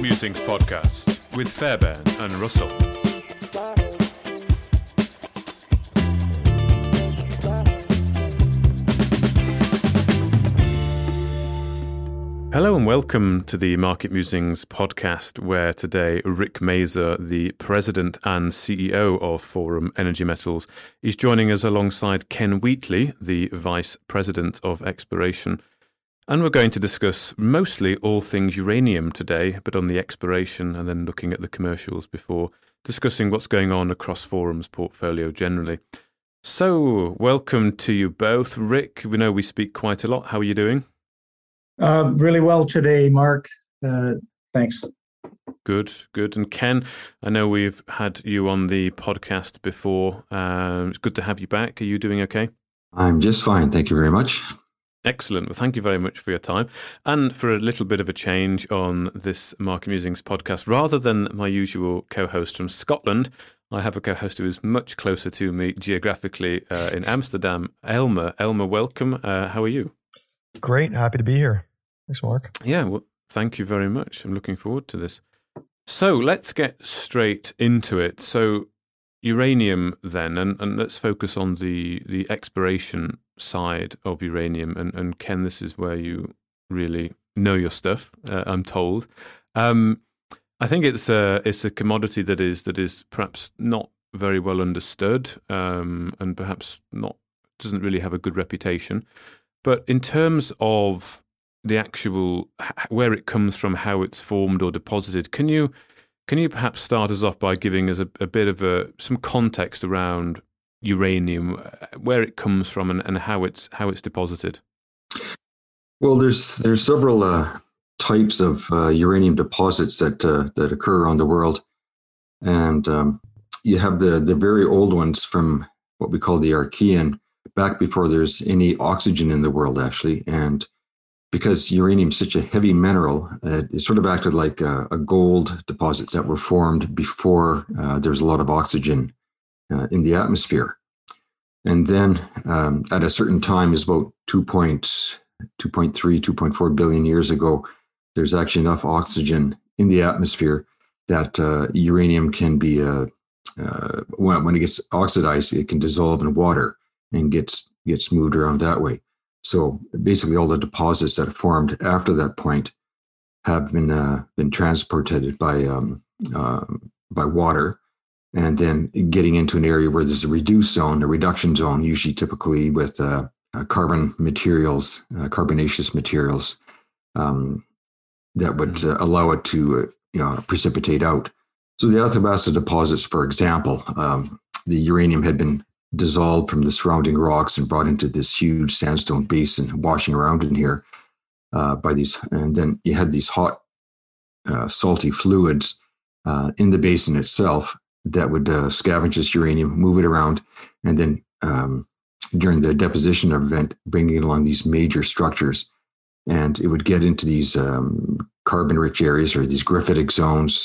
Musings podcast with Fairbairn and Russell. Hello and welcome to the Market Musings podcast, where today Rick Maser, the President and CEO of Forum Energy Metals, is joining us alongside Ken Wheatley, the Vice President of Exploration. And we're going to discuss mostly all things uranium today, but on the exploration and then looking at the commercials before discussing what's going on across Forum's portfolio generally. So, welcome to you both. Rick, we know we speak quite a lot. How are you doing? Really well today, Mark. Thanks. Good. And Ken, I know we've had you on the podcast before. It's good to have you back. Are you doing okay? I'm just fine. Thank you very much. Excellent. Well, thank you very much for your time and for a little bit of a change on this Market Musings podcast. Rather than my usual co-host from Scotland, I have a co-host who is much closer to me geographically in Amsterdam. Elmer, welcome. How are you? Great. Happy to be here. Thanks, Mark. Yeah, well, thank you very much. I'm looking forward to this. So let's get straight into it. So uranium then, and let's focus on the exploration side of uranium. And Ken, this is where you really know your stuff, I'm told. I think it's a commodity that is perhaps not very well understood, and perhaps doesn't really have a good reputation. But in terms of the actual where it comes from, how it's formed or deposited, can you perhaps start us off by giving us a bit of some context around uranium, where it comes from, and how it's deposited? Well, there's several types of uranium deposits that occur around the world, and you have the very old ones from what we call the Archean, back before there's any oxygen in the world, actually. And because uranium is such a heavy mineral, it sort of acted like a gold deposits that were formed before there's a lot of oxygen in the atmosphere. And then at a certain time, is about 2.3, 2.4 billion years ago, there's actually enough oxygen in the atmosphere that uranium can be, when it gets oxidized, it can dissolve in water and gets moved around that way. So basically, all the deposits that formed after that point have been transported by water, and then getting into an area where there's a reduced zone, a reduction zone, usually typically with carbon materials, carbonaceous materials, that would allow it to precipitate out. So the Athabasca deposits, for example, the uranium had been dissolved from the surrounding rocks and brought into this huge sandstone basin, washing around in here by these. And then you had these hot, salty fluids in the basin itself that would scavenge this uranium, move it around, and then during the deposition event, bringing along these major structures. And it would get into these carbon-rich areas or these graphitic zones,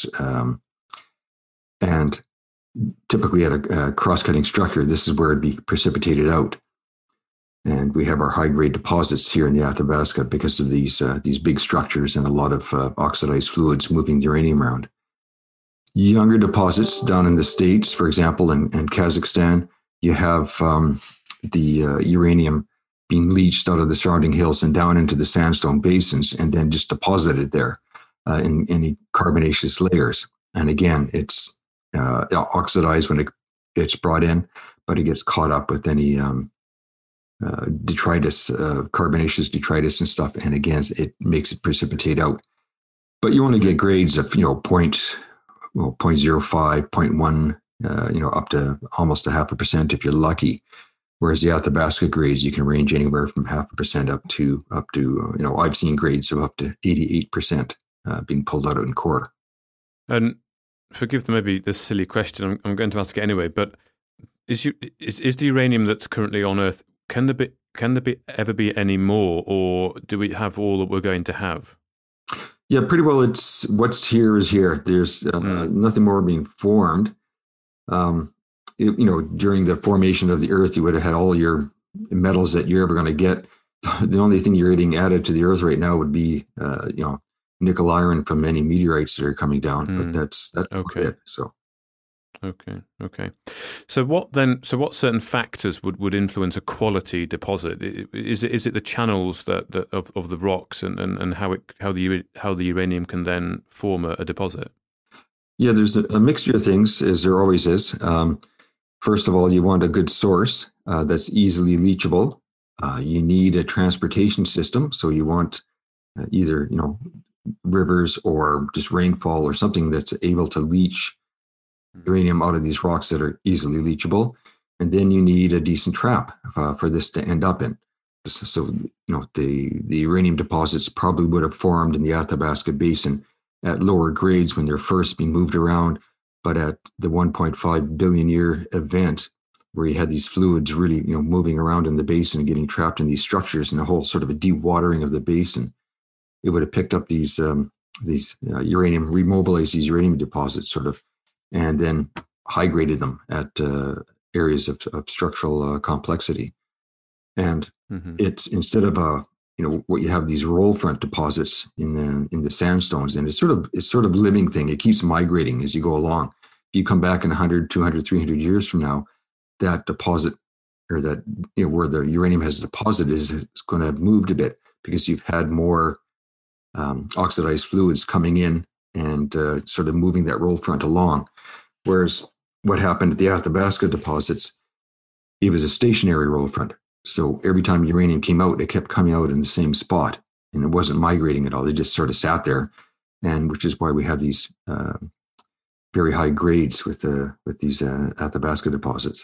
and typically at a cross-cutting structure, this is where it'd be precipitated out. And we have our high-grade deposits here in the Athabasca because of these big structures and a lot of oxidized fluids moving the uranium around. Younger deposits down in the States, for example, in Kazakhstan, you have the uranium being leached out of the surrounding hills and down into the sandstone basins and then just deposited there in any carbonaceous layers. And again, it's oxidized when it gets brought in, but it gets caught up with any detritus, carbonaceous detritus and stuff. And again, it makes it precipitate out. But you want to get grades of 0.05, 0.1, up to almost 0.5% if you're lucky. Whereas the Athabasca grades, you can range anywhere from 0.5% up to I've seen grades of up to 88% being pulled out in core. And forgive maybe this silly question, I'm going to ask it anyway, but is the uranium that's currently on Earth, can there ever be any more, or do we have all that we're going to have? Yeah, pretty well. It's what's here is here. There's nothing more being formed. During the formation of the Earth, you would have had all your metals that you're ever going to get. The only thing you're getting added to the Earth right now would be, nickel iron from any meteorites that are coming down, but that's okay. it. So. Okay. So what certain factors would influence a quality deposit? Is it the channels that of the rocks and how the uranium can then form a deposit? Yeah, there's a mixture of things, as there always is. First of all, you want a good source that's easily leachable. You need a transportation system, so you want either rivers or just rainfall or something that's able to leach uranium out of these rocks that are easily leachable. And then you need a decent trap for this to end up in. So, the uranium deposits probably would have formed in the Athabasca Basin at lower grades when they're first being moved around. But at the 1.5 billion year event, where you had these fluids really, moving around in the basin and getting trapped in these structures and the whole sort of a dewatering of the basin, it would have picked up these uranium, remobilized these uranium deposits sort of, and then high graded them at areas of structural complexity. And it's instead of what you have these roll front deposits in the sandstones, and it's sort of living thing. It keeps migrating as you go along. If you come back in 100, 200, 300 years from now, that deposit or that where the uranium has deposited is going to have moved a bit because you've had more oxidized fluids coming in and sort of moving that roll front along. Whereas what happened at the Athabasca deposits, it was a stationary roll front. So every time uranium came out, it kept coming out in the same spot, and it wasn't migrating at all. It just sort of sat there, and which is why we have these very high grades with these Athabasca deposits.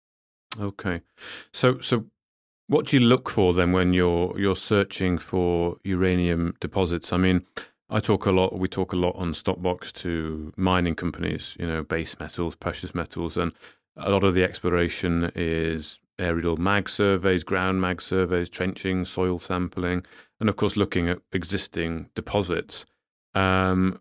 Okay, so what do you look for then when you're searching for uranium deposits? I mean, we talk a lot on Stockbox to mining companies, base metals, precious metals, and a lot of the exploration is aerial mag surveys, ground mag surveys, trenching, soil sampling, and of course looking at existing deposits. What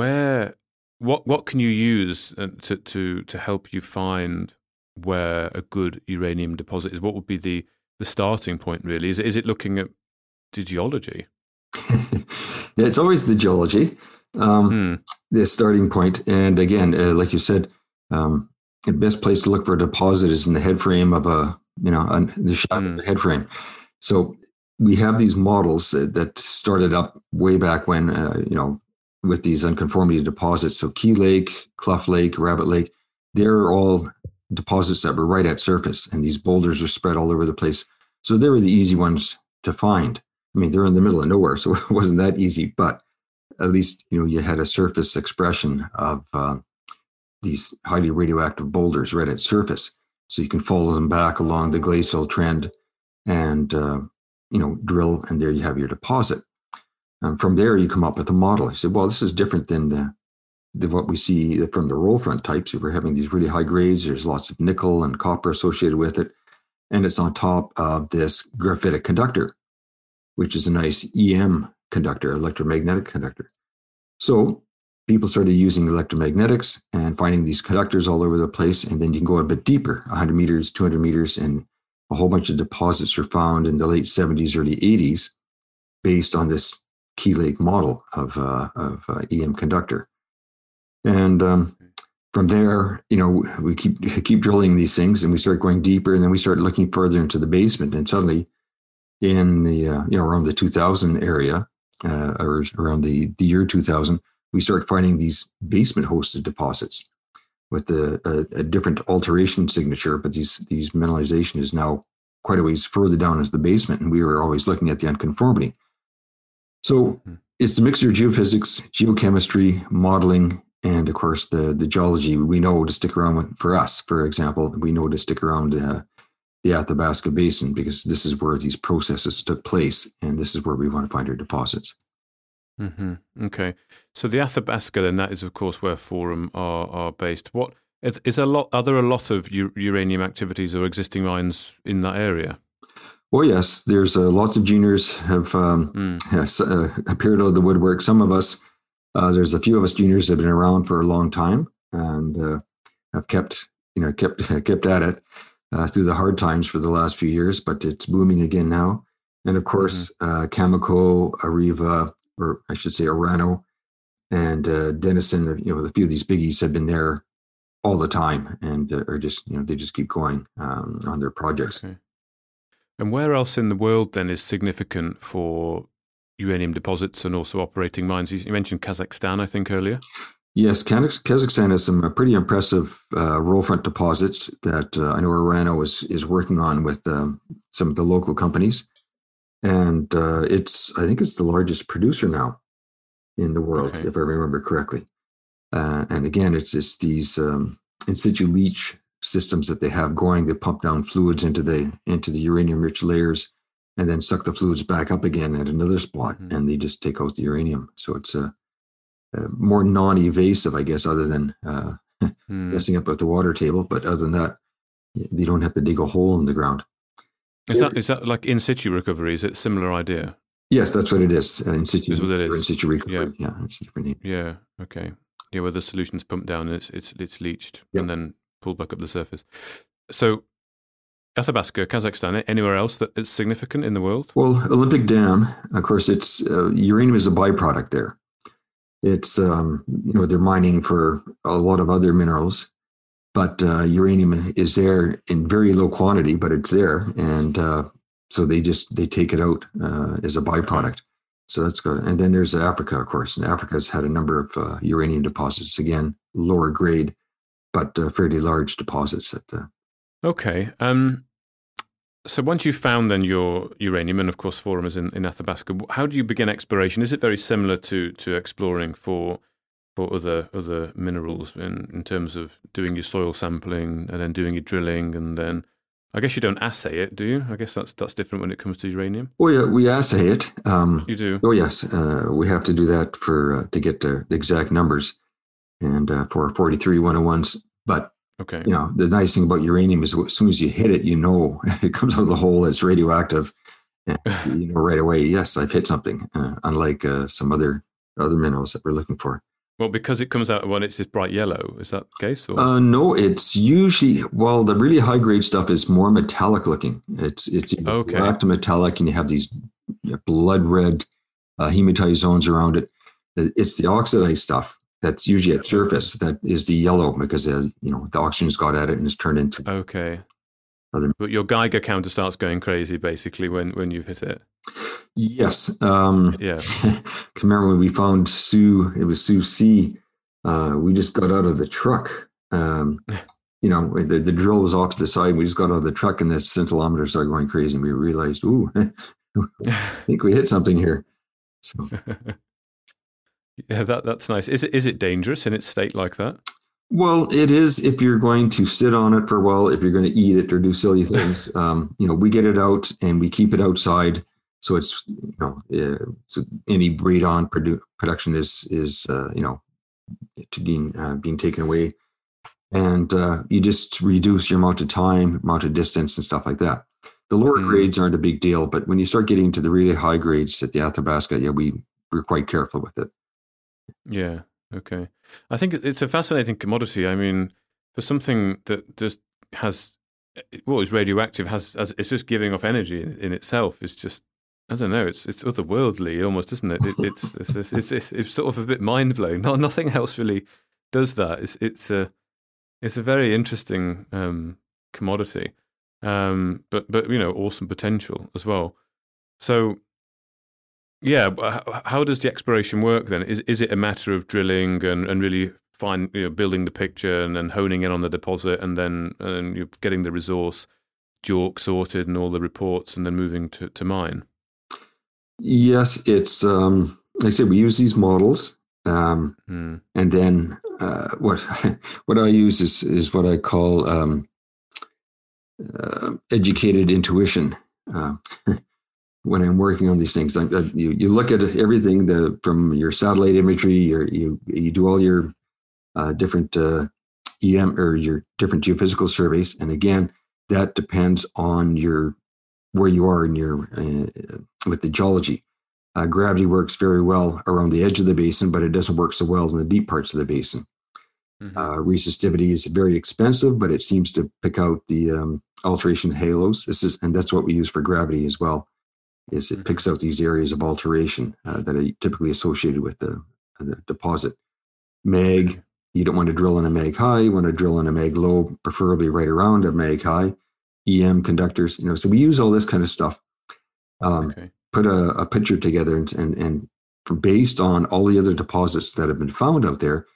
can you use to help you find where a good uranium deposit is? What would be the starting point, really? Is it looking at the geology? Yeah, it's always the geology, the starting point. And again, like you said, the best place to look for a deposit is in the head frame of the shadow of the head frame. So we have these models that started up way back when, with these unconformity deposits. So Key Lake, Clough Lake, Rabbit Lake, they're all deposits that were right at surface, and these boulders are spread all over the place. So they were the easy ones to find. I mean, they're in the middle of nowhere, so it wasn't that easy, but at least, you had a surface expression of these highly radioactive boulders right at surface. So you can follow them back along the glacial trend and, drill, and there you have your deposit. From there, you come up with a model. You say, well, this is different than what we see from the roll front types. If we're having these really high grades, there's lots of nickel and copper associated with it, and it's on top of this graphitic conductor, which is a nice EM conductor, electromagnetic conductor. So people started using electromagnetics and finding these conductors all over the place. And then you can go a bit deeper, 100 meters, 200 meters, and a whole bunch of deposits were found in the late 70s, early 80s, based on this Key Lake model of EM conductor. And from there, we keep drilling these things, and we start going deeper, and then we start looking further into the basement, and suddenly, in the around the 2000 area, or around the year 2000, we start finding these basement hosted deposits with a different alteration signature, but these mineralization is now quite a ways further down into the basement, and we were always looking at the unconformity. So it's a mixture of geophysics, geochemistry, modeling, and of course the geology. We know to stick around with, for us, for example, we know to stick around the Athabasca Basin because this is where these processes took place, and this is where we want to find our deposits. Okay, so the Athabasca, then, that is of course where Forum are based. What is a lot? Are there a lot of uranium activities or existing mines in that area? Oh yes, there's lots of juniors have appeared out of the woodwork. Some of us, there's a few of us juniors that have been around for a long time and have kept at it through the hard times for the last few years. But it's booming again now. And of course, Cameco, Areva, or I should say Orano and Denison. A few of these biggies have been there all the time, and are just they just keep going on their projects. Okay. And where else in the world then is significant for uranium deposits and also operating mines? You mentioned Kazakhstan, I think, earlier. Yes, Kazakhstan has some pretty impressive roll front deposits that I know Orano is working on with some of the local companies, and I think it's the largest producer now in the world, if I remember correctly. And again, it's these in situ leach systems that they have going. They pump down fluids into the uranium-rich layers, and then suck the fluids back up again at another spot, and they just take out the uranium. So it's more non-evasive, I guess, other than messing up with the water table. But other than that, you don't have to dig a hole in the ground. Is that like in situ recovery? Is it a similar idea? Yes, that's what it is. In situ, is what it is. In situ recovery. Yeah, it's a different name. Yeah. Okay. Yeah, where the solution's pumped down and it's leached and then pulled back up the surface. So, Athabasca, Kazakhstan. Anywhere else that is significant in the world? Well, Olympic Dam. Of course, it's uranium is a byproduct there. It's they're mining for a lot of other minerals, but uranium is there in very low quantity, but it's there, and so they take it out as a byproduct. So that's good. And then there's Africa, of course, and Africa's had a number of uranium deposits. Again, lower grade, but fairly large deposits. Okay. So once you've found then your uranium, and of course Forum is in Athabasca, how do you begin exploration? Is it very similar to exploring for other minerals in terms of doing your soil sampling and then doing your drilling, and then I guess you don't assay it, do you? I guess that's different when it comes to uranium. Oh yeah, we assay it. You do? Oh yes, we have to do that to get the exact numbers and for 43-101s. But okay, the nice thing about uranium is as soon as you hit it, it comes out of the hole. It's radioactive, and right away. Yes, I've hit something. Unlike some other minerals that we're looking for. Well, because it comes out when it's this bright yellow. Is that the case? Or? No, it's usually the really high grade stuff is more metallic looking. It's black to metallic, and you have these blood red hematite zones around it. It's the oxidized stuff that's usually at surface that is the yellow because the oxygen's got at it and it's turned into But your Geiger counter starts going crazy basically when you've hit it. Yes. Yeah. Can remember when we found Sue? It was Sue C. We just got out of the truck. The drill was off to the side. We just got out of the truck, and the scintillometer started going crazy. And we realized, I think we hit something here. So. Yeah, that's nice. Is it dangerous in its state like that? Well, it is if you're going to sit on it for a while, if you're going to eat it or do silly things. We get it out and we keep it outside. So it's, so any radon production is being taken away. And you just reduce your amount of time, amount of distance and stuff like that. The lower grades aren't a big deal, but when you start getting to the really high grades at the Athabasca, we're quite careful with it. Yeah. Okay. I think it's a fascinating commodity. I mean, for something that just is radioactive, it's just giving off energy in itself. It's just, I don't know. It's otherworldly almost, isn't it? It's sort of a bit mind blowing. Nothing else really does that. It's a very interesting commodity, but awesome potential as well. So. Yeah, how does the exploration work then? Is it a matter of drilling and really building the picture and then honing in on the deposit and then you're getting the resource JORC sorted and all the reports and then moving to mine? Yes, it's like I said, we use these models, and then what I use is what I call educated intuition. When I'm working on these things, you look at everything from your satellite imagery, you do all your different EM or your different geophysical surveys, and again, that depends on where you are in your with the geology. Gravity works very well around the edge of the basin, but it doesn't work so well in the deep parts of the basin. Resistivity is very expensive, but it seems to pick out the alteration halos. And that's what we use for gravity as well. is it picks out these areas of alteration that are typically associated with the deposit. Mag, you don't want to drill in a mag high, you want to drill in a mag low, preferably right around a mag high. EM conductors, so we use all this kind of stuff. Put a picture together and based on all the other deposits that have been found out there,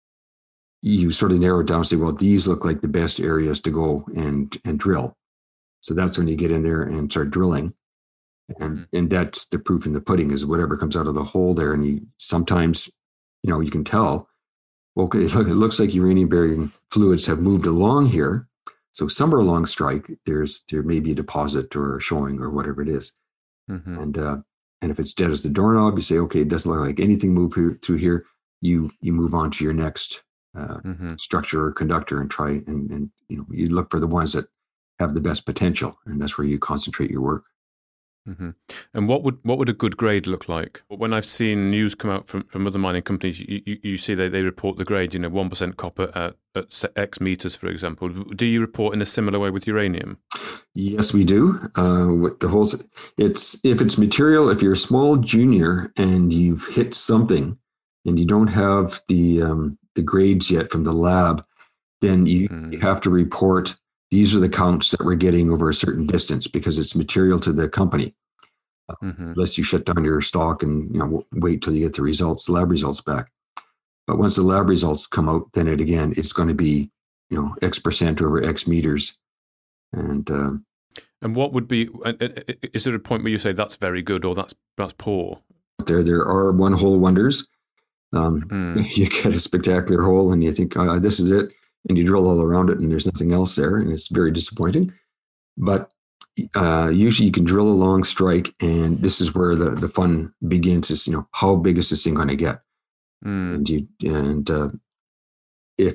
you sort of narrow it down and say, well, these look like the best areas to go and drill. So that's when you get in there and start drilling. And that's the proof in the pudding, is whatever comes out of the hole there. And you sometimes, you can tell, okay, look, it looks like uranium bearing fluids have moved along here. So somewhere along strike, there may be a deposit or a showing or whatever it is. And if it's dead as the doorknob, you say, okay, it doesn't look like anything moved through here. You move on to your next structure or conductor and try and you look for the ones that have the best potential, and that's where you concentrate your work. And what would a good grade look like? When I've seen news come out from other mining companies, you see they report the grade, 1% copper at X meters, for example. Do you report in a similar way with uranium? Yes, we do. With the whole, if it's material, if you're a small junior and you've hit something and you don't have the grades yet from the lab, then you have to report, these are the counts that we're getting over a certain distance, because it's material to the company. Unless you shut down your stock and wait till you get the lab results back. But once the lab results come out, then it's going to be X percent over X meters. And what would be? Is there a point where you say that's very good or that's poor? There are one hole wonders. You get a spectacular hole and you think, this is it, and you drill all around it and there's nothing else there, and it's very disappointing. But usually you can drill a long strike, and this is where the fun begins, is how big is this thing going to get? If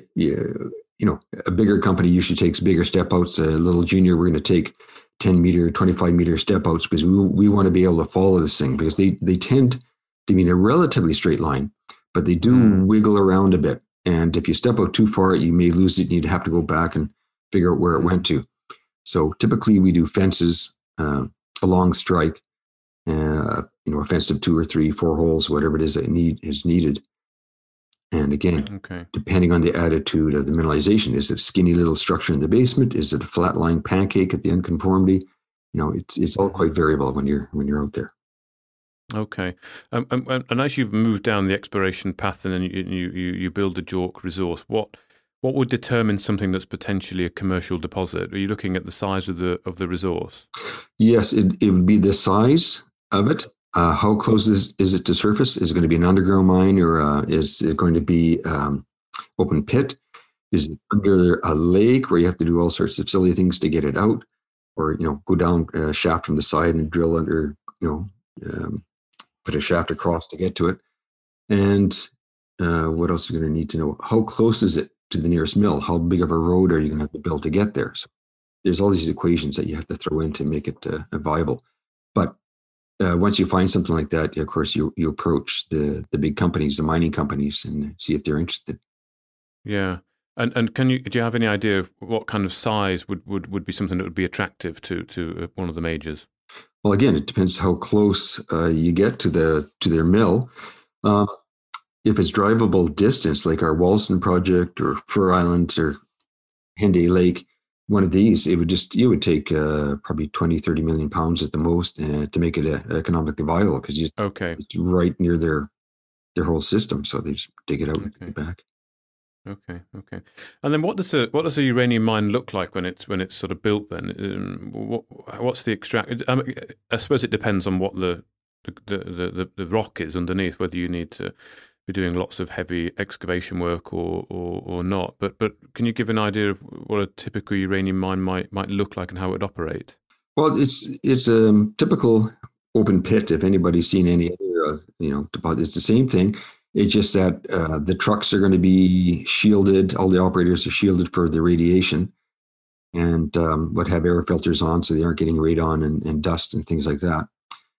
a bigger company usually takes bigger step outs. A little junior, we're going to take 10 meter, 25 meter step outs, because we want to be able to follow this thing, because they tend to be in a relatively straight line, but they do wiggle around a bit. And if you step out too far, you may lose it, and you'd have to go back and figure out where it went to. So typically we do fences along strike, a fence of 2 or 3, 4 holes, whatever it is that is needed. And again, depending on the attitude of the mineralization, is it a skinny little structure in the basement? Is it a flat line pancake at the unconformity? It's all quite variable when you're out there. Okay, and as you've moved down the exploration path and then you build a JORC resource, what would determine something that's potentially a commercial deposit? Are you looking at the size of the resource? Yes, it would be the size of it. How close is it to surface? Is it going to be an underground mine, or is it going to be open pit? Is it under a lake where you have to do all sorts of silly things to get it out, or go down a shaft from the side and drill under, put a shaft across to get to it? And what else are you going to need to know? How close is it to the nearest mill? How big of a road are you going to have to build to get there? So there's all these equations that you have to throw in to make it viable. But once you find something like that, of course, you approach the big companies, the mining companies, and see if they're interested. Yeah. And do you have any idea of what kind of size would be something that would be attractive to one of the majors? Well, again, it depends how close you get to their mill. If it's drivable distance, like our Walston project or Fur Island or Henday Lake, one of these, it would take probably 20, 30 million pounds at the most to make it economically viable, because it's right near their whole system. So they just dig it out and take it back. Okay. And then what does a uranium mine look like when it's sort of built? Then what's the extract? I suppose it depends on what the rock is underneath, whether you need to be doing lots of heavy excavation work or not. But can you give an idea of what a typical uranium mine might look like and how it would operate? Well, it's a typical open pit. If anybody's seen any other deposit, it's the same thing. It's just that the trucks are going to be shielded. All the operators are shielded for the radiation, and would have air filters on so they aren't getting radon and dust and things like that.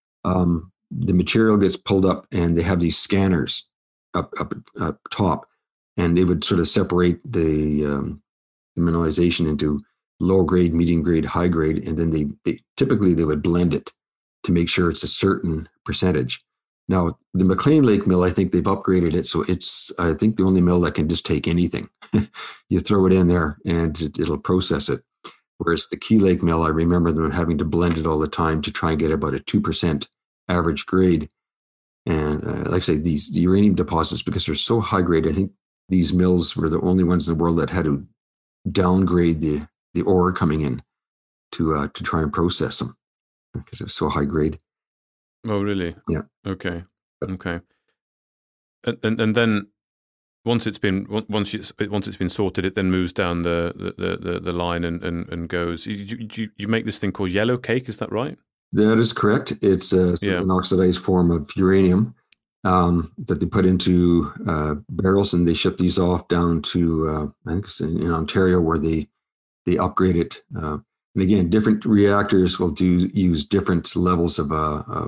The material gets pulled up, and they have these scanners up top, and it would sort of separate the mineralization into low grade, medium grade, high grade, and then they typically would blend it to make sure it's a certain percentage. Now, the McLean Lake mill, I think they've upgraded it, so it's, I think, the only mill that can just take anything. You throw it in there and it'll process it. Whereas the Key Lake mill, I remember them having to blend it all the time to try and get about a 2% average grade. And like I say, the uranium deposits, because they're so high grade, I think these mills were the only ones in the world that had to downgrade the ore coming in to try and process them because it was so high grade. Oh, really? Yeah. Okay. And then once it's been sorted, it then moves down the line and goes. You make this thing called yellow cake, is that right? That is correct. It's an oxidized form of uranium that they put into barrels, and they ship these off down to I think it's in Ontario, where they upgrade it. And again, different reactors will use different levels of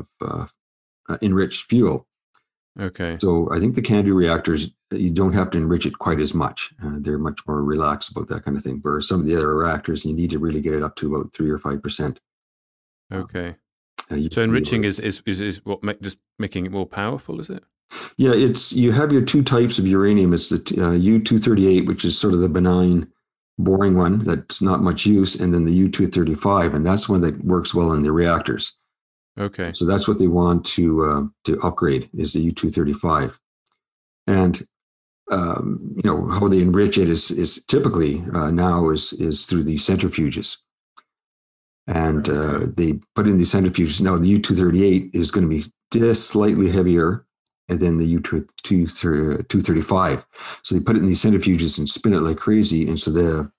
enriched fuel. Okay. So I think the CANDU reactors, you don't have to enrich it quite as much. They're much more relaxed about that kind of thing. Whereas some of the other reactors, you need to really get it up to about 3 or 5%. Okay. So enriching is what just making it more powerful, is it? Yeah, you have your two types of uranium. It's the U-238, which is sort of the benign, boring one that's not much use, and then the U-235, and that's one that works well in the reactors. Okay. So that's what they want to upgrade is the U-235, and how they enrich it is typically now is through the centrifuges, and they put in these centrifuges. Now the U-238 is going to be just slightly heavier than the U-235. So they put it in these centrifuges and spin it like crazy. And so the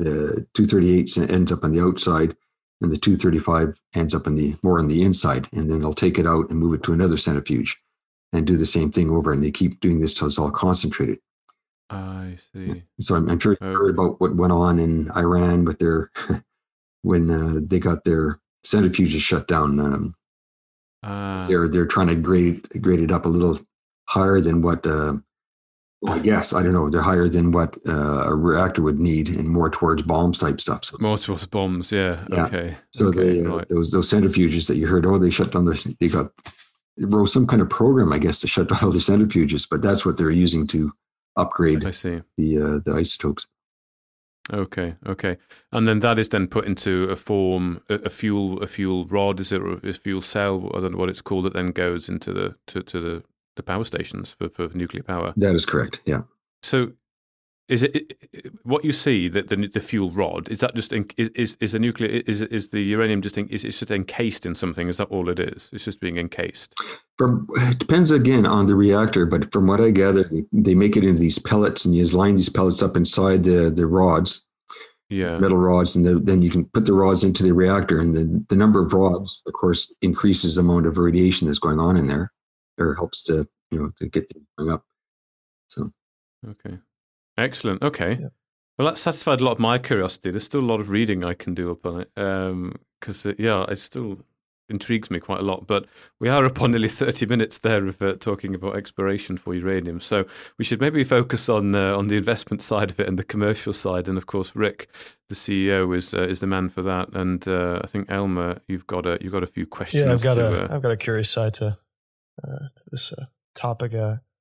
238 ends up on the outside and the 235 ends up more on the inside. And then they'll take it out and move it to another centrifuge and do the same thing over. And they keep doing this till it's all concentrated. I see. So I'm sure you heard about what went on in Iran with their, when they got their centrifuges shut down. They're trying to grade it up a little higher than what I guess, I don't know, they're higher than what a reactor would need and more towards bombs type stuff. So, more towards bombs, yeah. Okay. So they those centrifuges that you heard, they shut down they wrote some kind of program, I guess, to shut down all the centrifuges, but that's what they're using to upgrade the isotopes. Okay. And then that is then put into a form, a fuel rod, is it, or a fuel cell? I don't know what it's called. That then goes into the power stations for nuclear power. That is correct. Yeah. So, is it what you see that the fuel rod is that just is the nuclear is the uranium just is it just encased in something? Is that all it is? It's just being encased. It depends again on the reactor, but from what I gather, they make it into these pellets, and you just line these pellets up inside the rods, metal rods, and then you can put the rods into the reactor, and the number of rods, of course, increases the amount of radiation that's going on in there, or helps to get things going up. So, okay, excellent. Okay, well, that satisfied a lot of my curiosity. There's still a lot of reading I can do upon it because it still intrigues me quite a lot, but we are upon nearly 30 minutes there of talking about exploration for uranium, so we should maybe focus on the investment side of it and the commercial side. And of course, Rick, the CEO, is the man for that. And I think Elmer, you've got a few questions. Yeah, I've got a curious side to this topic.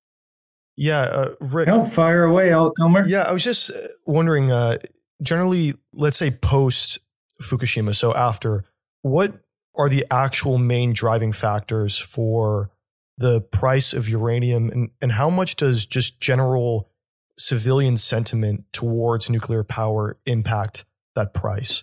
Rick, fire away, Elmer. Yeah, I was just wondering. Generally, let's say post Fukushima, so after, what are the actual main driving factors for the price of uranium, and how much does just general civilian sentiment towards nuclear power impact that price?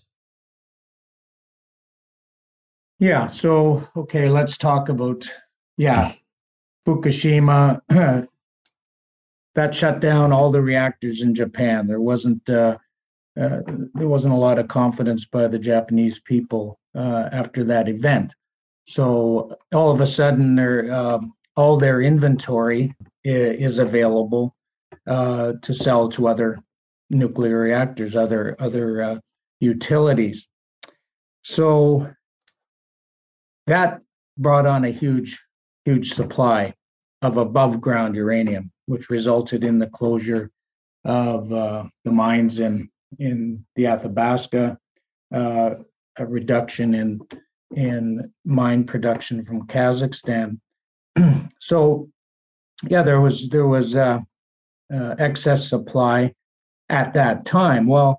Yeah, so, okay, let's talk about, Fukushima. That shut down all the reactors in Japan. There wasn't a lot of confidence by the Japanese people after that event. So all of a sudden, all their inventory is available to sell to other nuclear reactors, other utilities. So that brought on a huge supply of above ground uranium, which resulted in the closure of the mines in the Athabasca, a reduction in mine production from Kazakhstan. So, yeah, there was excess supply at that time. Well,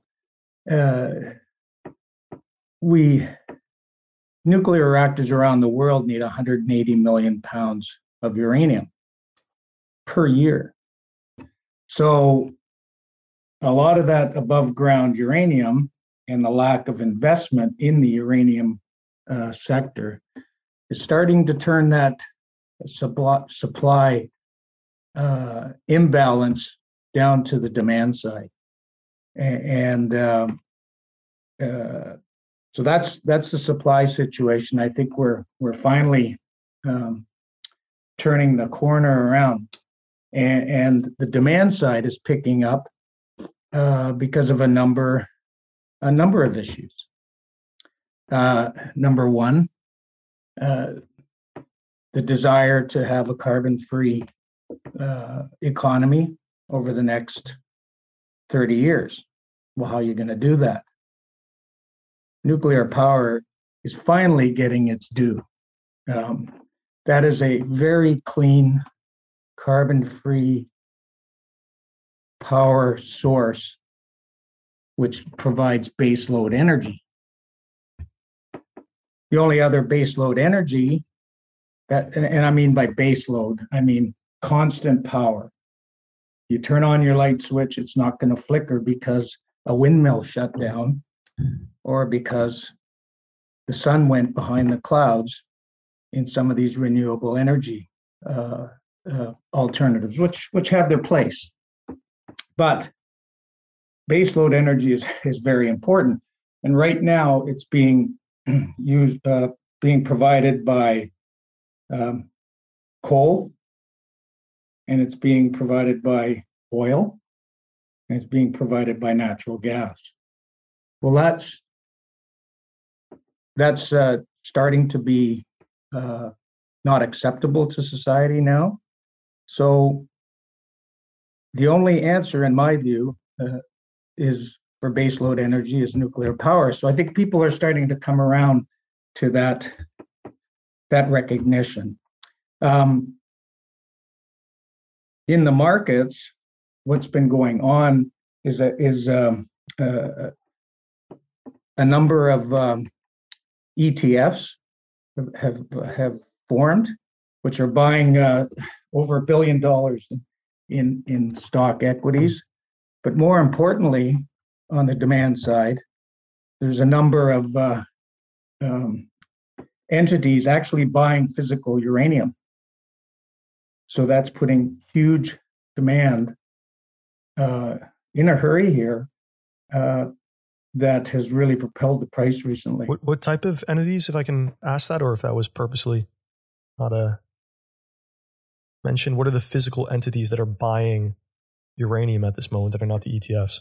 nuclear reactors around the world need 180 million pounds of uranium per year. So a lot of that above ground uranium and the lack of investment in the uranium sector is starting to turn that supply imbalance down to the demand side. And so that's the supply situation. I think we're finally turning the corner around, and the demand side is picking up because of a number of issues. Number one, the desire to have a carbon-free economy over the next 30 years. Well, how are you going to do that? Nuclear power is finally getting its due. That is a very clean, carbon-free power source which provides baseload energy. The only other baseload energy, and I mean by baseload, I mean constant power. You turn on your light switch, it's not going to flicker because a windmill shut down or because the sun went behind the clouds in some of these renewable energy alternatives, which have their place. But baseload energy is very important. And right now it's being provided by coal, and it's being provided by oil, and it's being provided by natural gas. Well, that's starting to be not acceptable to society now. So the only answer, in my view, is for baseload energy is nuclear power. So I think people are starting to come around to that recognition. In the markets, what's been going on is a number of ETFs have formed, which are buying over $1 billion in stock equities. But more importantly, on the demand side, there's a number of entities actually buying physical uranium. So that's putting huge demand in a hurry here that has really propelled the price recently. What type of entities, if I can ask that, or if that was purposely not mentioned? What are the physical entities that are buying uranium at this moment that are not the ETFs?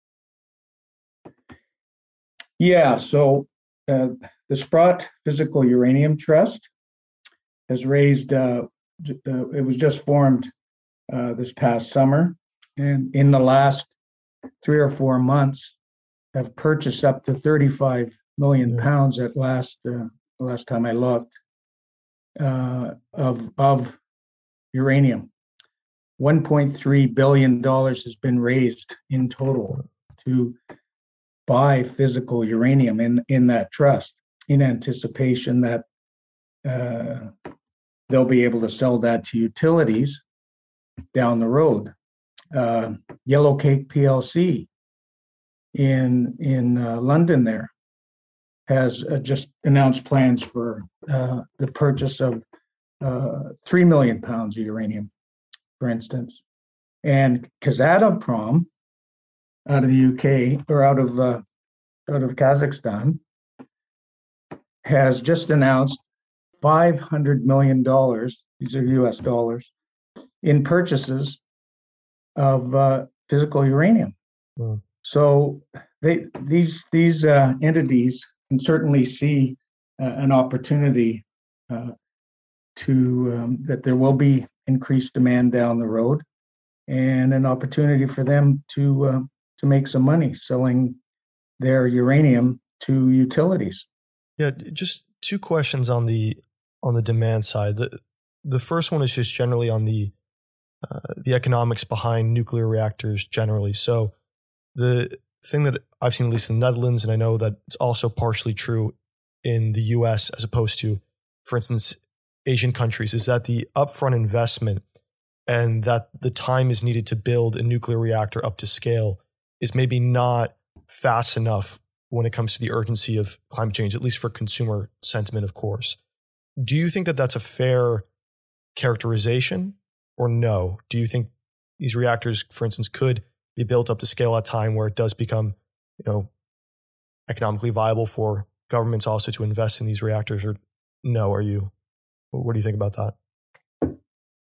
Yeah, so the Sprott Physical Uranium Trust has raised, it was just formed this past summer, and in the last 3 or 4 months have purchased up to 35 million pounds at last time I looked of uranium. $1.3 billion has been raised in total to buy physical uranium in that trust, in anticipation that they'll be able to sell that to utilities down the road. Yellowcake PLC in London there has just announced plans for the purchase of 3 million pounds of uranium, for instance. And Kazatomprom out of the UK, or out of Kazakhstan, has just announced $500 million, these are US dollars, in purchases of physical uranium. Wow. So these entities can certainly see an opportunity that there will be increased demand down the road, and an opportunity for them to make some money selling their uranium to utilities. Yeah, just two questions on the demand side. The first one is just generally on the economics behind nuclear reactors generally. So the thing that I've seen, at least in the Netherlands, and I know that it's also partially true in the US as opposed to, for instance, Asian countries, is that the upfront investment and that the time is needed to build a nuclear reactor up to scale is maybe not fast enough when it comes to the urgency of climate change, at least for consumer sentiment, of course. Do you think that that's a fair characterization or no? Do you think these reactors, for instance, could be built up to scale at a time where it does become, economically viable for governments also to invest in these reactors, or no? What do you think about that?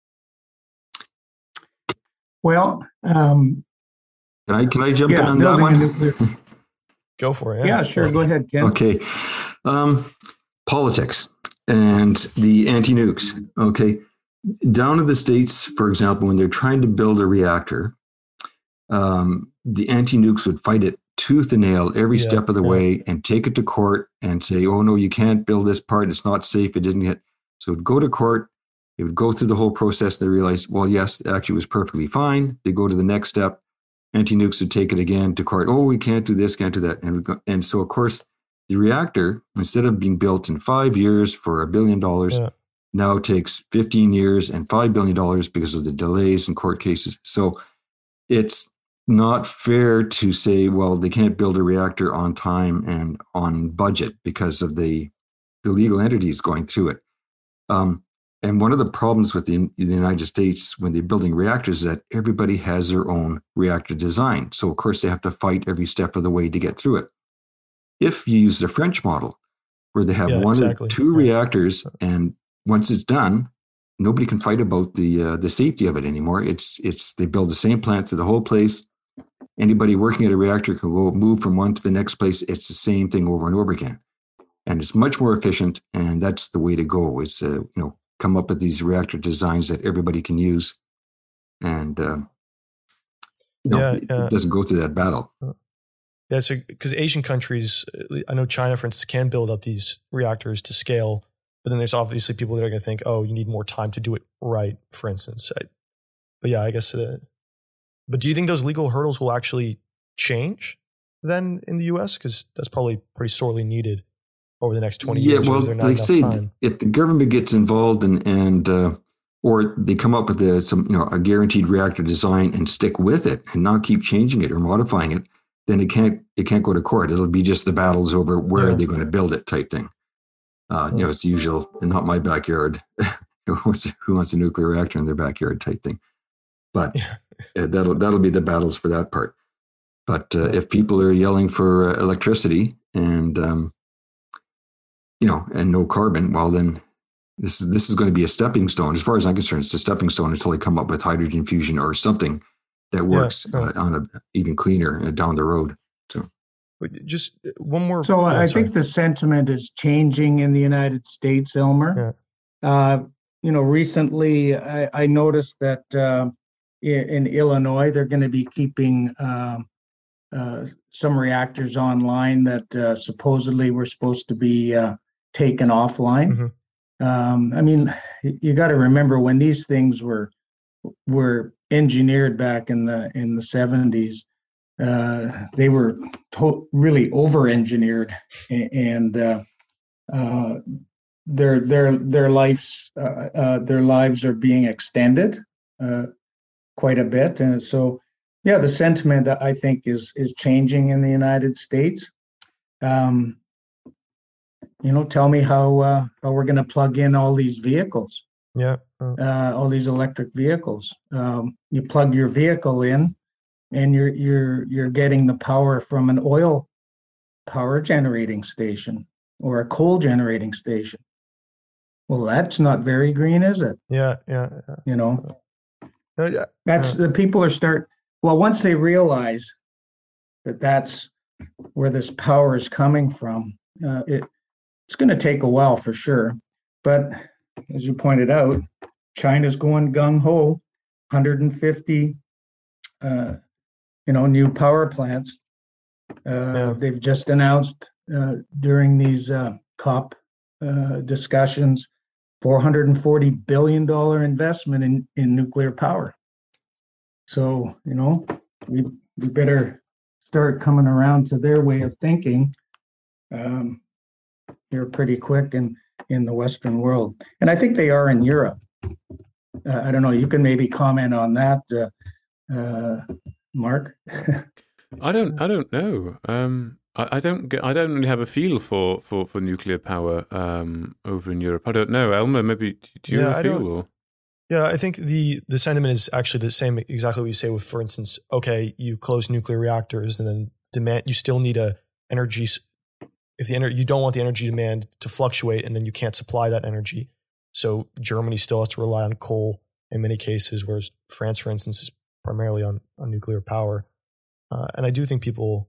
Well, can I jump in on that one? Go for it. Yeah, sure. Go ahead, Ken. Okay. Politics and the anti-nukes. Okay. Down in the States, for example, when they're trying to build a reactor, the anti-nukes would fight it tooth and nail every step of the way and take it to court and say, oh, no, you can't build this part. It's not safe. It didn't get. So it would go to court. It would go through the whole process. They realized, well, yes, actually it was perfectly fine. They go to the next step. Anti-nukes would take it again to court. Oh, we can't do this, can't do that. And so, of course, the reactor, instead of being built in 5 years for $1 billion, now takes 15 years and $5 billion because of the delays in court cases. So it's not fair to say, well, they can't build a reactor on time and on budget because of the legal entities going through it. And one of the problems with the United States when they're building reactors is that everybody has their own reactor design. So, of course, they have to fight every step of the way to get through it. If you use the French model, where they have one or two reactors, and once it's done, nobody can fight about the safety of it anymore. It's they build the same plant through the whole place. Anybody working at a reactor can go move from one to the next place. It's the same thing over and over again. And it's much more efficient, and that's the way to go, is come up with these reactor designs that everybody can use, and it doesn't go through that battle. Yeah, so because Asian countries, I know China, for instance, can build up these reactors to scale, but then there's obviously people that are going to think, oh, you need more time to do it right, for instance. But yeah, I guess. But do you think those legal hurdles will actually change then in the U.S.? Because that's probably pretty sorely needed over the next 20 years. Yeah, well, like say, if the government gets involved and or they come up with a guaranteed reactor design and stick with it and not keep changing it or modifying it, then it can't go to court. It'll be just the battles over where are they going to build it type thing. It's the usual, and not my backyard. Who wants a nuclear reactor in their backyard type thing. But that'll be the battles for that part. But if people are yelling for electricity and and no carbon, well, then this is going to be a stepping stone. As far as I'm concerned, it's a stepping stone until they come up with hydrogen fusion or something that works on a even cleaner down the road. So, just one more. So I think the sentiment is changing in the United States, Elmer. Yeah. Recently I noticed that in Illinois they're going to be keeping some reactors online that supposedly were supposed to be taken offline. Mm-hmm. You got to remember when these things were engineered back in the 70s, they were really over-engineered, and their lives are being extended quite a bit, and so the sentiment I think is changing in the United States. Tell me how we're going to plug in all these vehicles. All these electric vehicles. You plug your vehicle in, and you're getting the power from an oil power generating station or a coal generating station. Well, that's not very green, is it? Yeah. That's the people are once they realize that that's where this power is coming from, it's going to take a while for sure. But as you pointed out, China's going gung-ho, 150, new power plants. They've just announced during these COP discussions, $440 billion investment in nuclear power. So, we better start coming around to their way of thinking here pretty quick in the Western world. And I think they are in Europe. I don't know. You can maybe comment on that, Mark. I don't know. I don't really have a feel for nuclear power over in Europe. I don't know. Elmer, maybe do you have a feel? Or? Yeah, I think the sentiment is actually the same, exactly what you say with, for instance, okay, you close nuclear reactors and then demand, you still need energy. If you don't want the energy demand to fluctuate, and then you can't supply that energy. So Germany still has to rely on coal in many cases, whereas France, for instance, is primarily on nuclear power. And I do think people,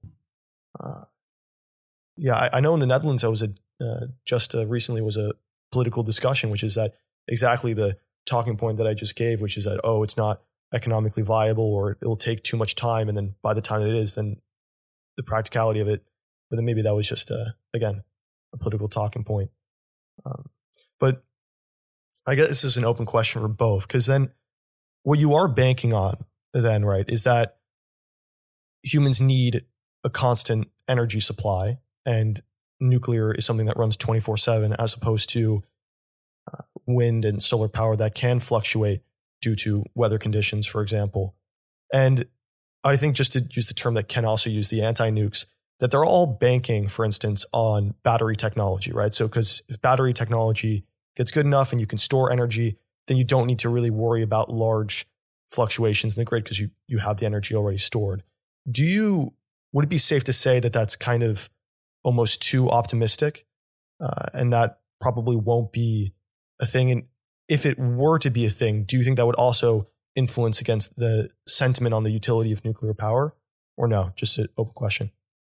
I know in the Netherlands, recently was a political discussion, which is that exactly the talking point that I just gave, which is that, it's not economically viable, or it'll take too much time. And then by the time it is, then the practicality of it, but then maybe that was just, again, a political talking point. But I guess this is an open question for both, because then what you are banking on then, right, is that humans need a constant energy supply, and nuclear is something that runs 24/7, as opposed to wind and solar power that can fluctuate due to weather conditions, for example. And I think, just to use the term that Ken also used, the anti-nukes, that they're all banking, for instance, on battery technology, right? So because if battery technology gets good enough and you can store energy, then you don't need to really worry about large fluctuations in the grid because you have the energy already stored. Would it be safe to say that that's kind of almost too optimistic, and that probably won't be a thing? And if it were to be a thing, do you think that would also influence against the sentiment on the utility of nuclear power, or no? Just an open question.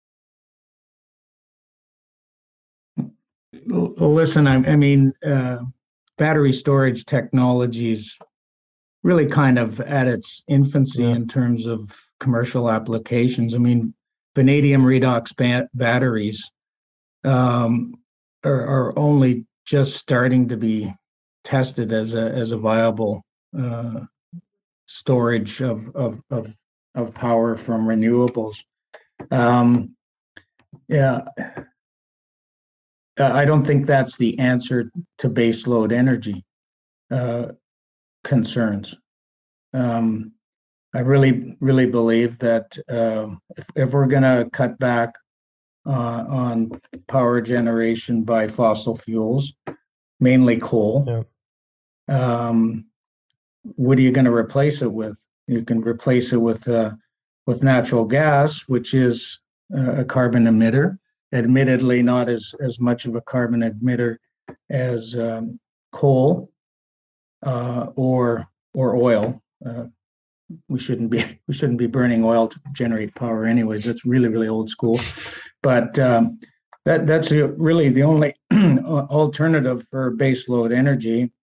Well, listen, I mean, battery storage technologies really kind of at its infancy in terms of commercial applications. I mean, vanadium redox batteries are only just starting to be tested as a viable storage of power from renewables. I don't think that's the answer to baseload energy concerns. I really believe that if we're going to cut back on power generation by fossil fuels, mainly coal, what are you going to replace it with? You can replace it with natural gas, which is a carbon emitter. Admittedly, not as much of a carbon emitter as coal or oil. We shouldn't be burning oil to generate power, anyways. That's really old school. But that's really the only alternative for baseload energy.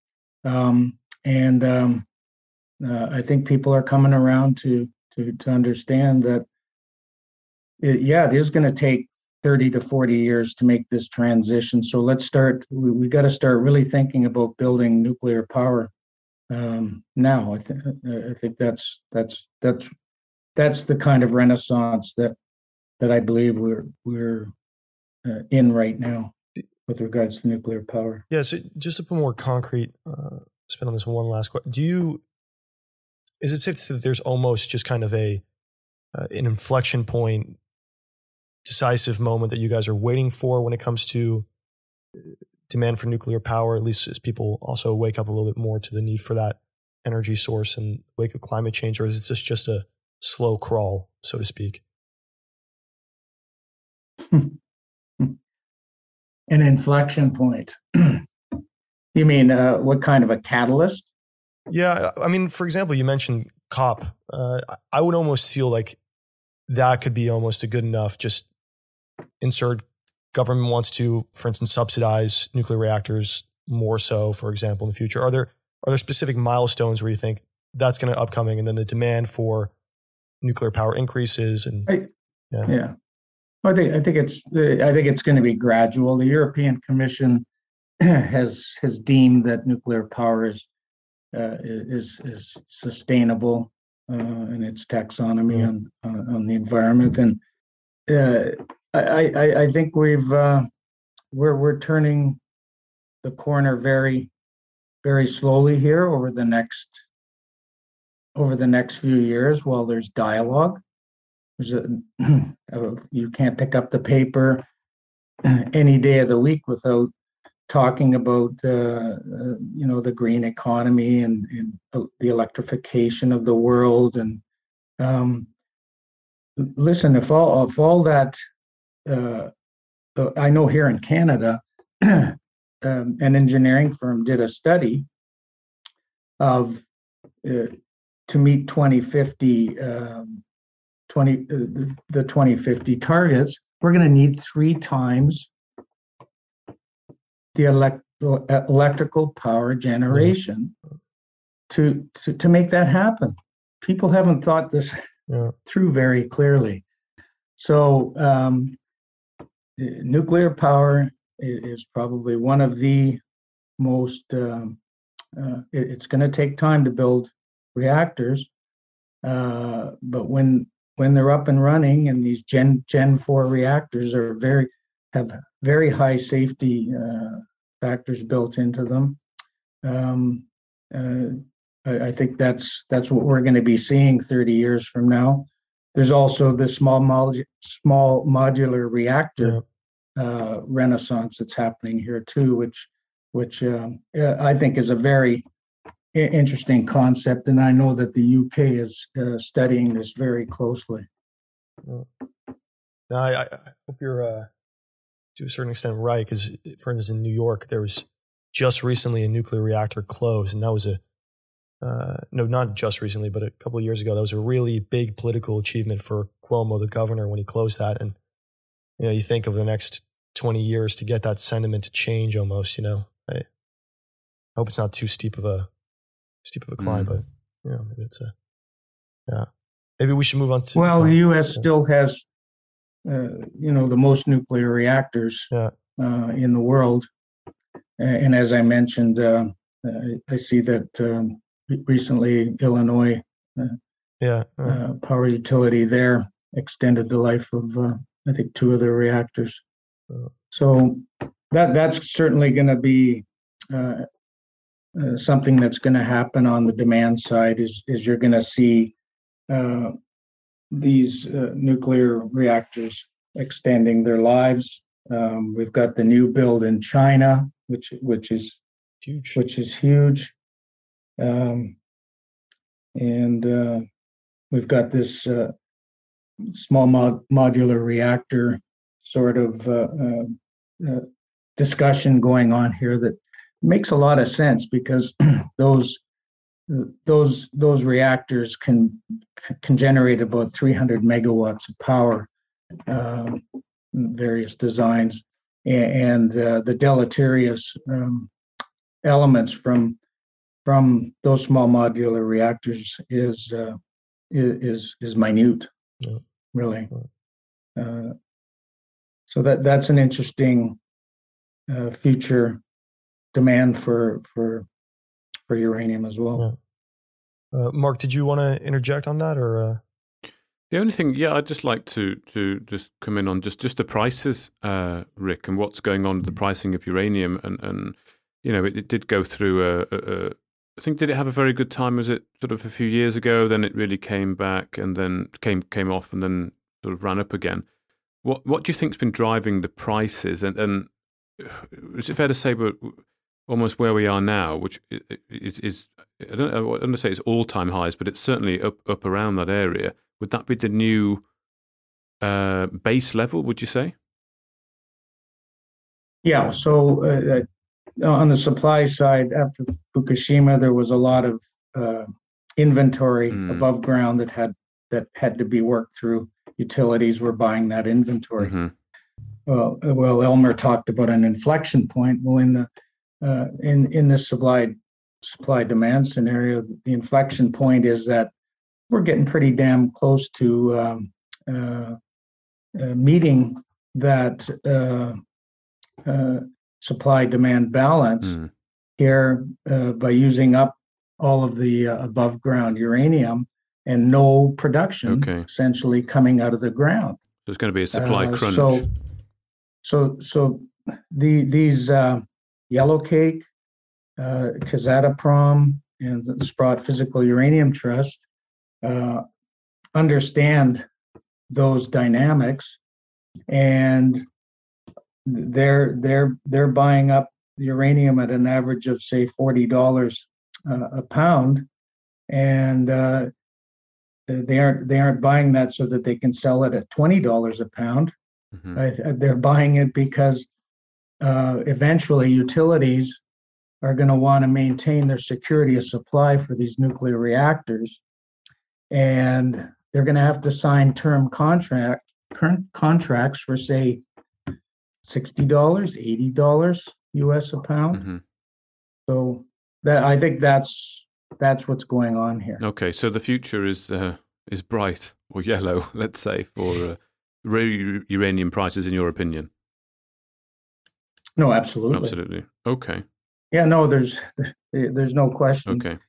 I think people are coming around to understand that it is going to take 30 to 40 years to make this transition. So we got to start really thinking about building nuclear power now. I think that's the kind of renaissance that I believe we're in right now with regards to nuclear power. Yeah. So just to put more concrete spin on this one last question, is it safe to say that there's almost just kind of an inflection point, decisive moment that you guys are waiting for when it comes to demand for nuclear power, at least as people also wake up a little bit more to the need for that energy source and wake of climate change? Or is it just a slow crawl, so to speak? An inflection point. You mean what kind of a catalyst? Yeah. I mean, for example, you mentioned COP. I would almost feel like that could be almost a good enough, just insert government wants to, for instance, subsidize nuclear reactors more so, for example, in the future. Are there specific milestones where you think that's going to upcoming, and then the demand for nuclear power increases? And I think it's going to be gradual. The European Commission has deemed that nuclear power is sustainable in its taxonomy on the environment, and I think we're turning the corner very, very slowly here over the next few years. While there's dialogue, you can't pick up the paper any day of the week without talking about the green economy and the electrification of the world. And listen, if all that, I know here in Canada, an engineering firm did a study of to meet 2050 the 2050 targets. We're going to need 3 times the electrical power generation to make that happen. People haven't thought this through very clearly. So nuclear power is probably one of the most, it's going to take time to build reactors, but when they're up and running, and these Gen 4 reactors have very high safety factors built into them, I think that's what we're going to be seeing 30 years from now. There's also the small modular reactor renaissance that's happening here too, which I think is a very interesting concept, and I know that the UK is studying this very closely. I hope you're to a certain extent right, because for instance in New York there was just recently a nuclear reactor closed, and that was no, not just recently, but a couple of years ago, that was a really big political achievement for Cuomo, the governor, when he closed that. And you think of the next 20 years to get that sentiment to change almost. I hope it's not too steep of a climb, but maybe it's maybe we should move on to. Well, the U.S. still has the most nuclear reactors in the world, and as I mentioned, I see that recently Illinois power utility there extended the life of I think 2 of their reactors. So that's certainly going to be something that's going to happen on the demand side. Is you're going to see these nuclear reactors extending their lives. We've got the new build in China, which is huge. And we've got this small modular reactor sort of discussion going on here that makes a lot of sense, because those reactors can generate about 300 megawatts of power, various designs, and the deleterious elements from those small modular reactors is minute, really. So that's an interesting future demand for uranium as well. Mark, did you want to interject on that, or? The only thing, I'd just like to just come in on just the prices, Rick, and what's going on with the pricing of uranium, and it did go through I think, did it have a very good time? Was it sort of a few years ago? Then it really came back, and then came off, and then sort of ran up again. What do you think's been driving the prices? And is it fair to say we're almost where we are now, which is I don't want to say it's all-time highs, but it's certainly up around that area. Would that be the new base level, would you say? Yeah. So on the supply side, after Fukushima, there was a lot of inventory above ground that had to be worked through. Utilities were buying that inventory. Mm-hmm. Well, Elmer talked about an inflection point. Well, in this supply demand scenario, the inflection point is that we're getting pretty damn close to meeting that supply-demand balance here by using up all of the above-ground uranium and no production essentially coming out of the ground. There's going to be a supply crunch. So these Yellowcake, Kazatomprom, and the Sprott Physical Uranium Trust understand those dynamics, and they're buying up the uranium at an average of say $40 a pound, and they aren't buying that so that they can sell it at $20 a pound. They're buying it because eventually utilities are going to want to maintain their security of supply for these nuclear reactors, and they're going to have to sign term contracts for say $60, $80 US a pound. So that, I think that's what's going on here. Okay, so the future is bright or yellow, let's say, for uranium prices, in your opinion. No, absolutely. Absolutely. Okay. Yeah, no, there's no question. Okay.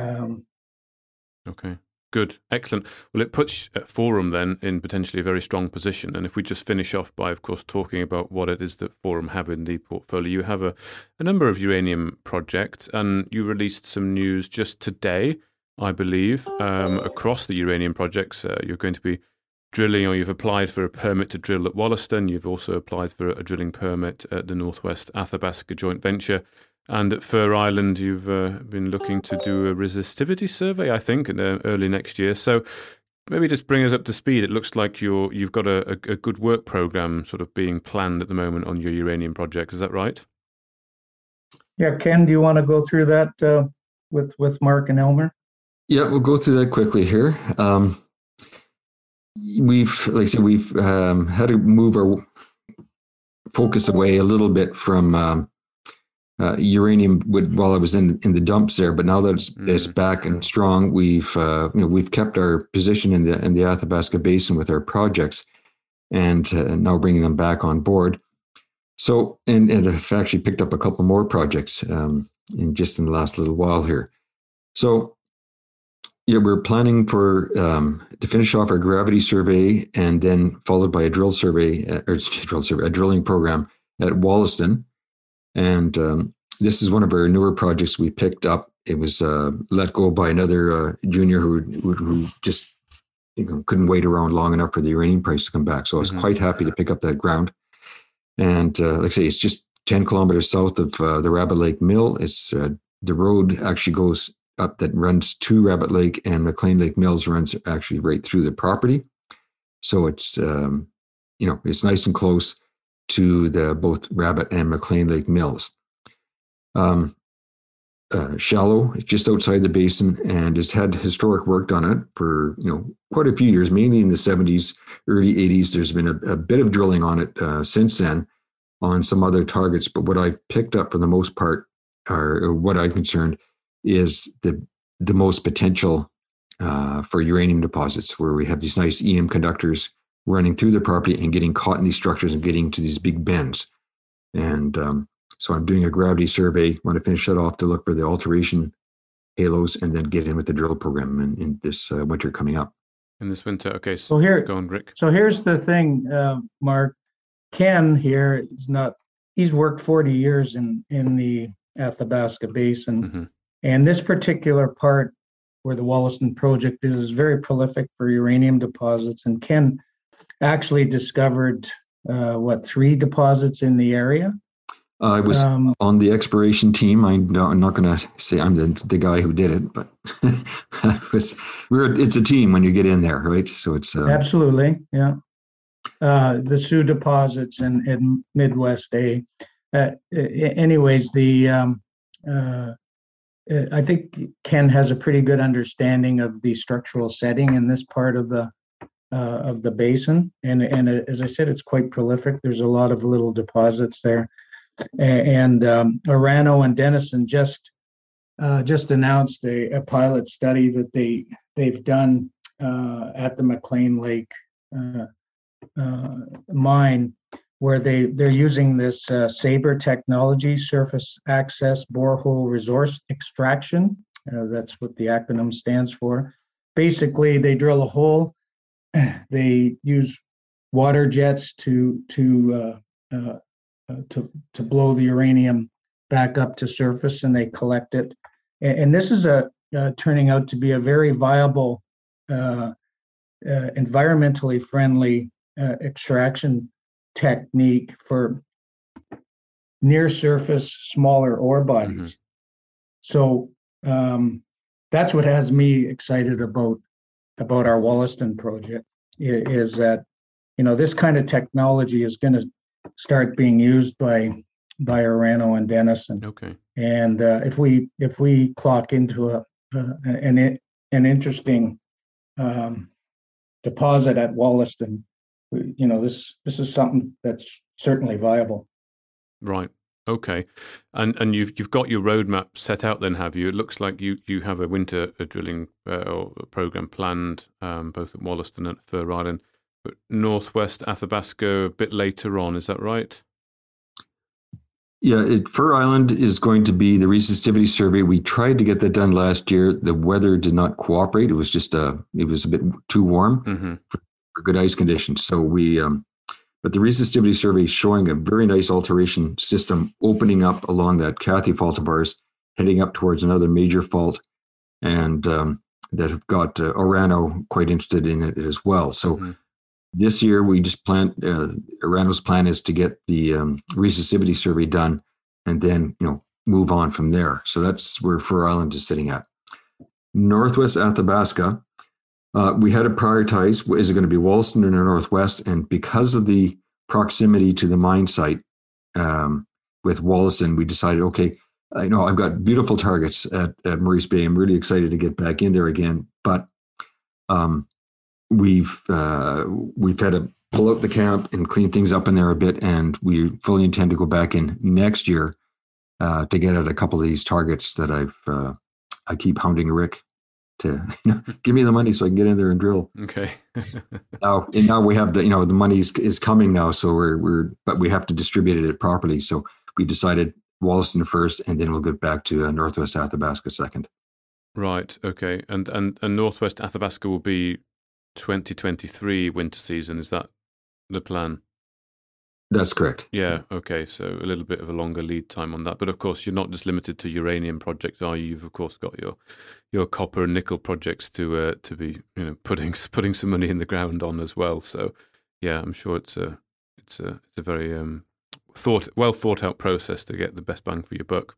Okay. Good. Excellent. Well, it puts Forum then in potentially a very strong position. And if we just finish off by, of course, talking about what it is that Forum have in the portfolio, you have a number of uranium projects, and you released some news just today, I believe, across the uranium projects. You're going to be drilling, or you've applied for a permit to drill at Wollaston. You've also applied for a drilling permit at the Northwest Athabasca joint venture. And at Fur Island, you've been looking to do a resistivity survey, I think, early next year. So maybe just bring us up to speed. It looks like you've got a good work program sort of being planned at the moment on your uranium projects. Is that right? Yeah, Ken, do you want to go through that with Mark and Elmer? Yeah, we'll go through that quickly here. We've had to move our focus away a little bit from uranium while I was in the dumps there, but now that it's back and strong, we've kept our position in the Athabasca Basin with our projects, and now bringing them back on board. So, and I've actually picked up a couple more projects in the last little while here. So, yeah, we're planning for to finish off our gravity survey, and then followed by a drilling program at Wollaston. And this is one of our newer projects we picked up. It was let go by another junior who just couldn't wait around long enough for the uranium price to come back. So I was quite happy to pick up that ground. And like I say, it's just 10 kilometers south of the Rabbit Lake Mill. It's the road actually goes up that runs to Rabbit Lake, and McLean Lake Mills runs actually right through the property. So it's it's nice and close to the both Rabbit and McLean Lake Mills. Shallow, it's just outside the basin, and has had historic work done it for quite a few years, mainly in the 70s, early 80s. There's been a bit of drilling on it since then on some other targets, but what I've picked up for the most part, or what I'm concerned, is the most potential for uranium deposits, where we have these nice EM conductors running through the property and getting caught in these structures and getting to these big bends. And so I'm doing a gravity survey. Want to finish that off to look for the alteration halos, and then get in with the drill program in this winter coming up. In this winter, okay. So here, go on, Rick. So here's the thing, Mark. Ken here is not. He's worked 40 years in the Athabasca Basin, and this particular part where the Wollaston project is very prolific for uranium deposits. And Ken actually discovered 3 deposits in the area. I was on the exploration team. I'm not going to say I'm the guy who did it, but it's a team when you get in there, right? So it's absolutely, yeah. The Sioux deposits in Midwest A. Anyways, I think Ken has a pretty good understanding of the structural setting in this part of the basin, and as I said, it's quite prolific. There's a lot of little deposits there, and Orano and Denison just announced a pilot study that they've done at the McLean Lake mine, where they're using this SABRE technology, surface access borehole resource extraction. That's what the acronym stands for. Basically, they drill a hole. They use water jets to blow the uranium back up to surface, and they collect it. And this is turning out to be a very viable, environmentally friendly extraction technique for near surface smaller ore bodies. So that's what has me excited about our Wollaston project, is that, this kind of technology is going to start being used by Orano and Denison. Okay. And if we clock into an interesting deposit at Wollaston, this is something that's certainly viable. Right. Okay. And you've got your roadmap set out then, have you? It looks like you have a winter drilling or program planned, both at Wollaston and Fur Island, but Northwest Athabasca a bit later on. Is that right? Yeah, Fur Island is going to be the resistivity survey. We tried to get that done last year. The weather did not cooperate. It was just it was a bit too warm for good ice conditions. So but the resistivity survey is showing a very nice alteration system opening up along that Cathy fault bars, heading up towards another major fault, and that have got Orano quite interested in it as well. So this year we just Orano's plan is to get the resistivity survey done and then, move on from there. So that's where Fur Island is sitting at. Northwest Athabasca, we had to prioritize, is it going to be Wollaston or Northwest? And because of the proximity to the mine site with Wollaston, we decided, okay, I know I've got beautiful targets at Maurice Bay. I'm really excited to get back in there again. But we've had to pull out the camp and clean things up in there a bit, and we fully intend to go back in next year to get at a couple of these targets that I keep hounding Rick to give me the money so I can get in there and drill. Okay. now we have the money is coming now, so but we have to distribute it properly. So we decided Wollaston first, and then we'll get back to Northwest Athabasca second. Right. Okay. And Northwest Athabasca will be 2023 winter season. Is that the plan? That's correct. Yeah. Okay. So a little bit of a longer lead time on that, but of course you're not just limited to uranium projects, are you? You've of course got your copper and nickel projects to be putting some money in the ground on as well. So yeah, I'm sure it's a very well thought out process to get the best bang for your buck.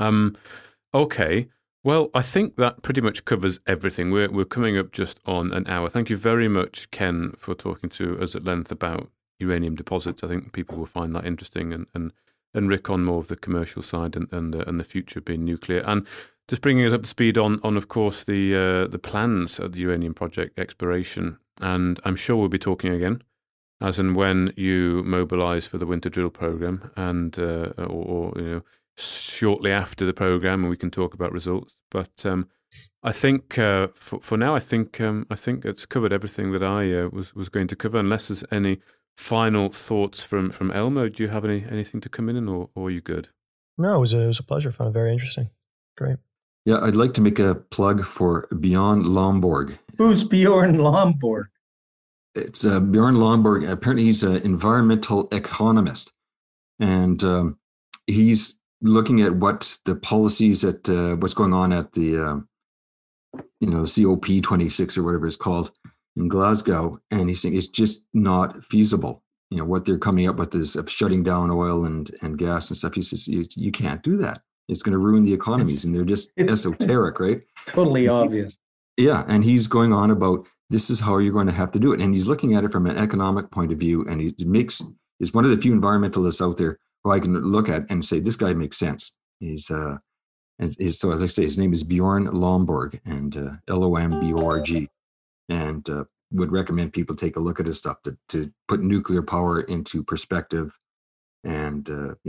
Okay. Well, I think that pretty much covers everything. We're coming up just on an hour. Thank you very much, Ken, for talking to us at length about uranium deposits. I think people will find that interesting, and Rick on more of the commercial side and the future being nuclear, and just bringing us up to speed on of course the plans of the uranium project exploration. And I'm sure we'll be talking again as and when you mobilise for the winter drill program, and or shortly after the program, and we can talk about results. But I think for now, I think it's covered everything that I was going to cover. Unless there's any final thoughts from Elmo, do you have anything to come in, or are you good? No, it was a pleasure. I found it very interesting. Great. Yeah, I'd like to make a plug for Bjorn Lomborg. Who's Bjorn Lomborg? It's Bjorn Lomborg. Apparently, he's an environmental economist, and he's looking at what the policies at what's going on at the COP26 or whatever it's called in Glasgow, and he's saying it's just not feasible. What they're coming up with is of shutting down oil and gas and stuff. He says you can't do that. It's going to ruin the economies, and they're just esoteric, right? It's totally obvious. Yeah, and he's going on about this is how you're going to have to do it, and he's looking at it from an economic point of view, and is one of the few environmentalists out there who I can look at and say, this guy makes sense. He's so as I say, his name is Bjorn Lomborg, and Lomborg, and would recommend people take a look at his stuff to put nuclear power into perspective, and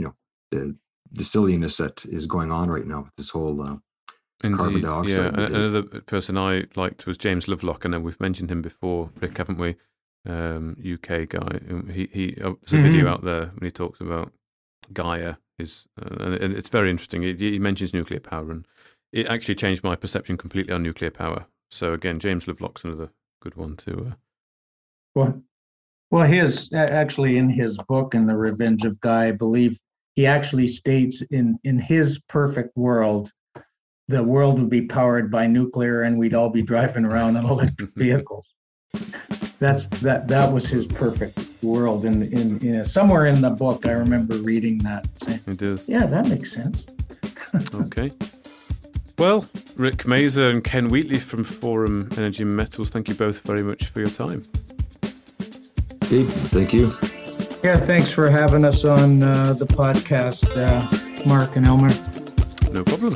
the silliness that is going on right now with this whole carbon dioxide. Yeah, another person I liked was James Lovelock, and we've mentioned him before, Rick, haven't we? UK guy. There's a video out there when he talks about Gaia. And it's very interesting. He mentions nuclear power, and it actually changed my perception completely on nuclear power. So again, James Lovelock's another good one to. Well, actually in his book, in The Revenge of Gaia, I believe he actually states in his perfect world, the world would be powered by nuclear, and we'd all be driving around in electric vehicles. That was his perfect world. In somewhere in the book, I remember reading that. Saying, it does. Yeah, that makes sense. Okay. Well, Rick Mazer and Ken Wheatley from Forum Energy Metals, thank you both very much for your time. Okay, thank you. Yeah, thanks for having us on the podcast, Mark and Elmer. No problem.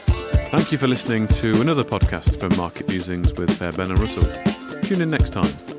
Thank you for listening to another podcast from Market Musings with Ben and Russell. Tune in next time.